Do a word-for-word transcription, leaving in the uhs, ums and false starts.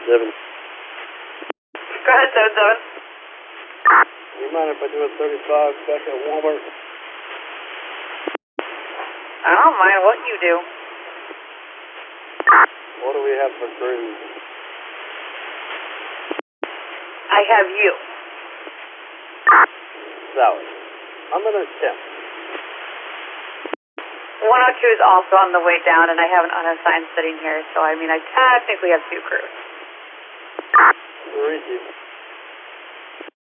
seven. Go ahead, seven seven. Do you mind if I do a thirty-five back at Walmart? I don't mind what you do. What do we have for cruise? I have you. Sally. I'm gonna attempt. one oh two is also on the way down, and I have an unassigned sitting here, so I mean, I technically have two crews. Where is you?